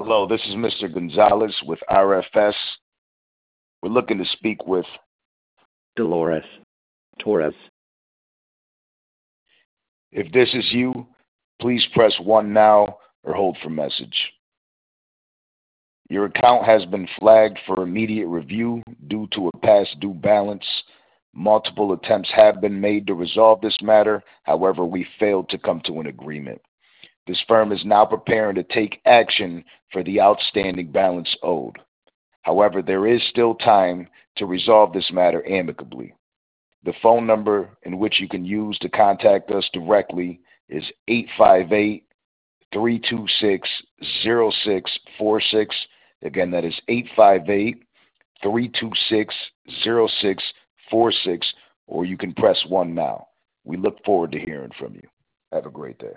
Hello, this is Mr. Gonzalez with RFS. We're looking to speak with. Dolores Torres. If this is you, please press 1 now or hold for message. Your account has been flagged for immediate review due to a past due balance. Multiple attempts have been made to resolve this matter. However, we failed to come to an agreement. This firm is now preparing to take action for the outstanding balance owed. However, there is still time to resolve this matter amicably. The phone number in which you can use to contact us directly is 858-326-0646. Again, that is 858-326-0646, or you can press 1 now. We look forward to hearing from you. Have a great day.